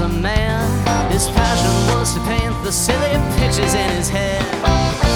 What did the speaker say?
man. His passion was to paint the silly pictures in his head.